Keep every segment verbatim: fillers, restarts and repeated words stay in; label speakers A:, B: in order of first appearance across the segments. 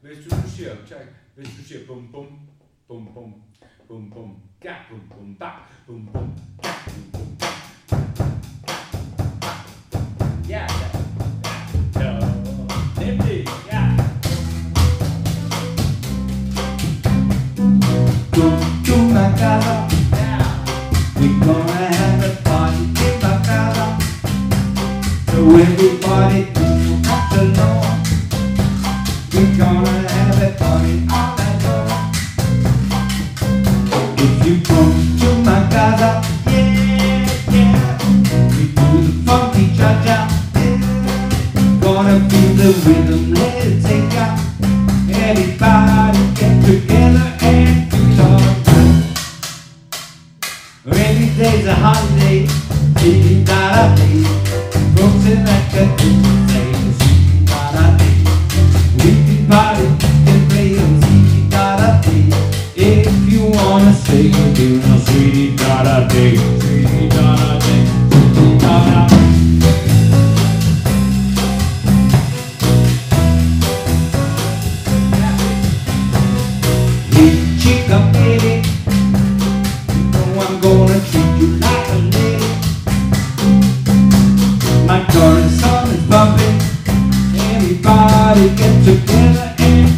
A: Hvis du nu siger, check, hvis du siger bum bum, bum bum, bum bum, ja, bum bum, da, bum bum, ja, bum bum, da. Ja, ja, ja, nemlig, ja.
B: Come to my casa, we're gonna have a party in my casa. So everybody comes along. We're gonna have a party all night long. If you come to my casa, yeah, yeah, we do the funky cha-cha, yeah. Gonna feel the rhythm, let it take out. Everybody get together and feel alright. Every day's a holiday, dee-dee-da-da-dee. Folks in that country say, dee-dee-da-da-dee. We can party, can play on dee-dee-da-da-dee. If you wanna say you do, no dee-dee-da-da-dee, dee-dee-da-da-dee, dee-dee-da-da-dee. Hey chica baby, you know I'm gonna treat you like a lady. My current song is bumping, everybody get together and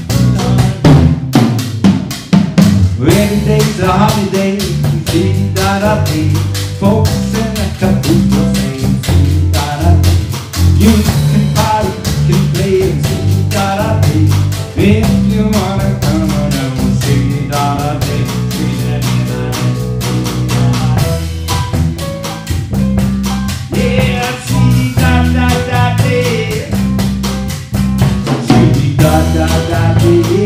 B: every day's a holiday, dee-da-da-dee. Folks in the caboose saying dee-da-da-dee. You can party, can play dee-da-da-dee. If you wanna come on and we'll sing dee-da-da-dee, dee-da-da-dee. Yeah, dee-da-da-da-dee, dee-da-da-da-dee,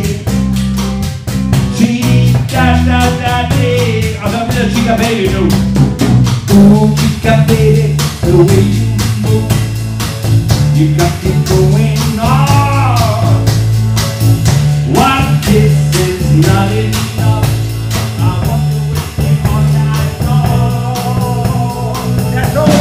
B: dee-da-da-da-dee. I'll have a little chica baby too. Ooh, chica baby, the way you move, you got it going on. One kiss is not enough. I want you with me all night long. That's all.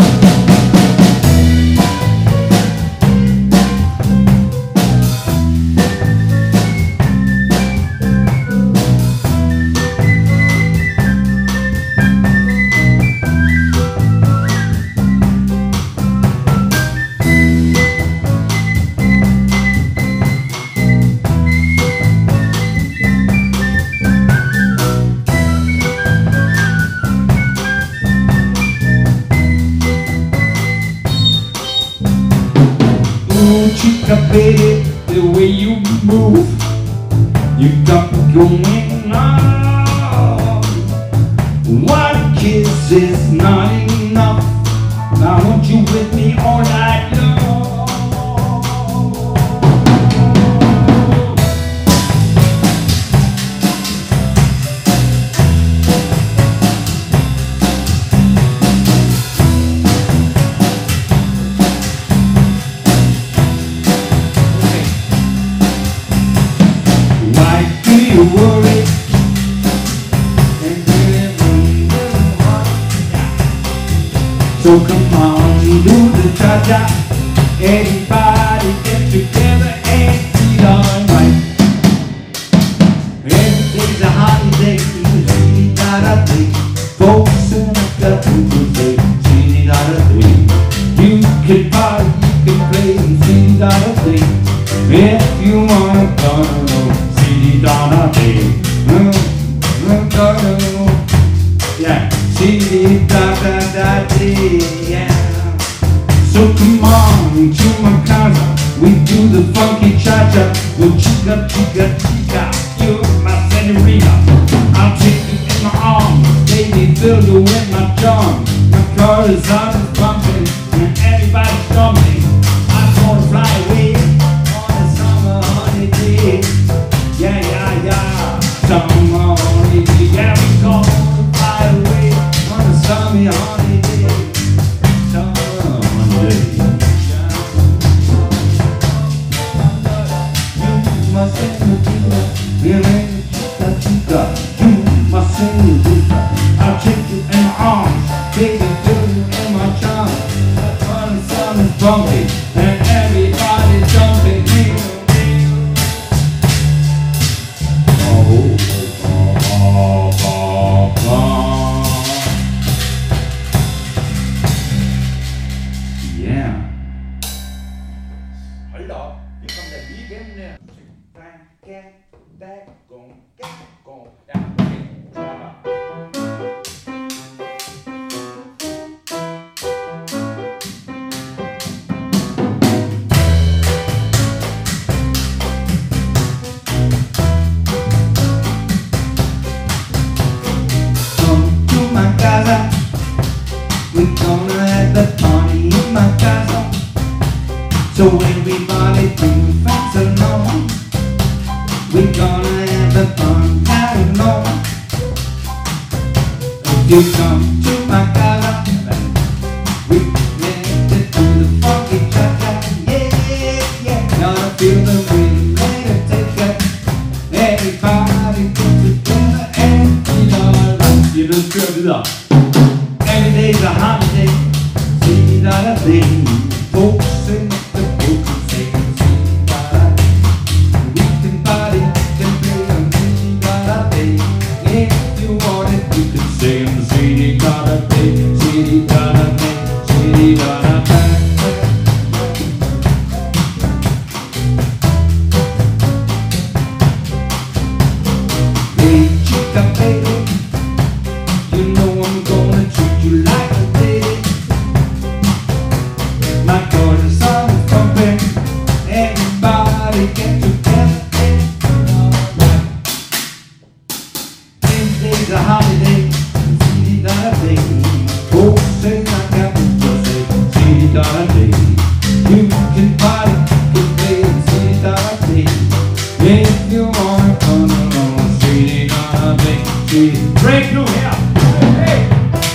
B: Ooh, chica baby, the way you move, you got me going on. One kiss is not enough. I want you with me all night long. Why do you worry? And so come on, do the cha-cha. Everybody get together and feel alright. Every day's a holiday, dee-da-da-dee. Folks in the caboose say, dee-da-da-dee. You can party, you can play, dee-da-da-dee. If you wanna go, dee-da-da-dee, mm-hmm. Yeah, dee-da-da-da-dee, yeah. So come on to my casa, we do the funky cha-cha. Well, chica, chica, chica, you're my senorita. I'll take you in my arms, baby, fill you with my charm. My car is hot and pumping, and everybody's jumping. I'm gonna fly away on a summer holiday. Yeah, yeah, yeah, summer holiday. Yeah, we gonna fly away on a summer holiday. Summer holiday. You must sing the chica, you chica, chica. You must sing the chica. I'll take you in my arms, baby, fill you in my charms. That fun sun is bumping, and everybody's jumping.
A: again now. Get that going, get going. Yeah, okay. Drop.
B: Come to my casa, we're gonna have the party in my casa. So everybody bring your friends along. We're gonna have a fun night long. If you come to my casa, we have to do the funky cha-cha. Yeah, yeah, gonna feel the rhythm, let it take it. Everybody come together and feel alright. You just go videre. Every day's a holiday, see that a thing. Folks sing the book and say, see that we can party, can play and see that a day. If you want it, you can sing see that a day, see that a day, see that a day. Hey chica baby, you know I'm gonna treat you like a lady. My daughter's son is pumping, everybody get together and feel alright. This day's a holiday, see that a day. Folks say I got to say, see that a day. You can party, can play, see that a day. If you wanna come along, see that a day. See, break through here. Hey.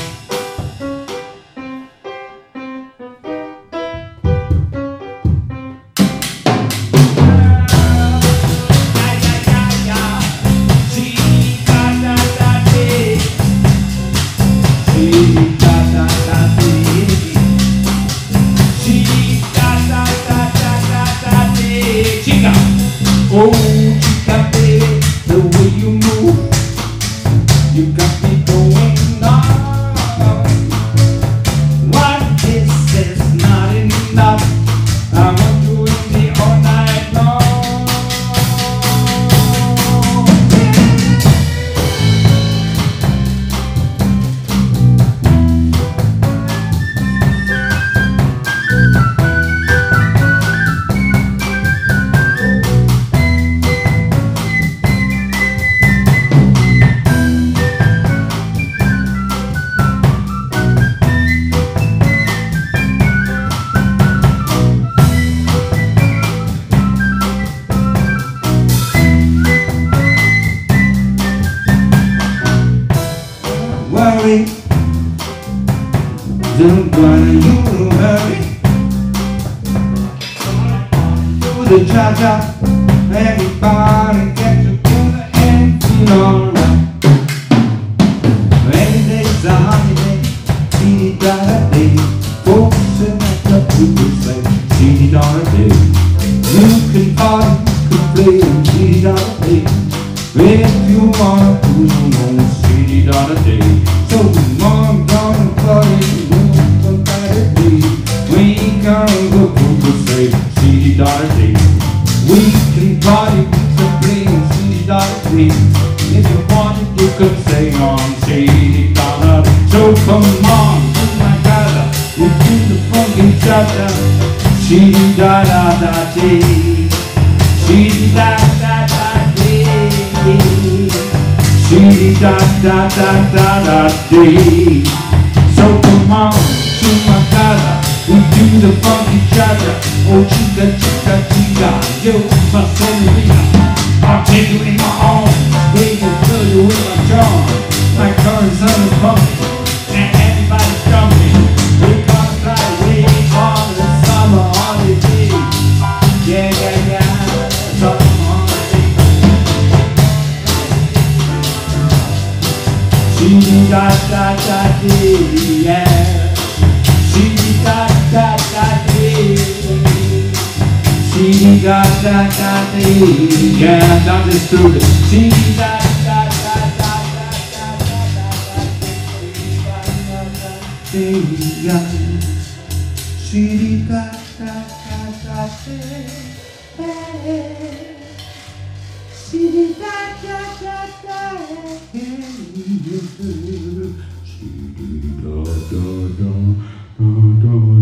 B: Oh, chica baby, the way you move, you got me going on. What this is not enough, I want you in me all night long. Worry, don't worry, you hurry. Do the cha-cha, everybody get together and feel alright. Every day's a holiday, see it on a day. Folks in the club people say, see it on a day. You can party, you can play, and see it on a day. If you wanna do no more, see it on a day. So come on, gonna party, we're gonna party. We ain't gonna go to say, see it on a day. We can party, we can play, and see it on a day. If you want it, you can sing on, see it on a day. So come on, to my casa, we do the funky cha-cha. See it da da da day, see it da da da day. See da da da da da day. So come on to my casa, we do the funky cha-cha. Oh chica chica chica, yo my senorita, I'll take you in my arms, we can fill you with my charm. My current son is pumping, and everybody's jumping. We're gonna fly away on the summer holiday. Yeah yeah yeah, summer holiday. See da da da dee, yeah. See da da da dee. See da da da dee, yeah. Not just through it. See da da da da da da da da dee, yeah. See da da da da dee. da da da da da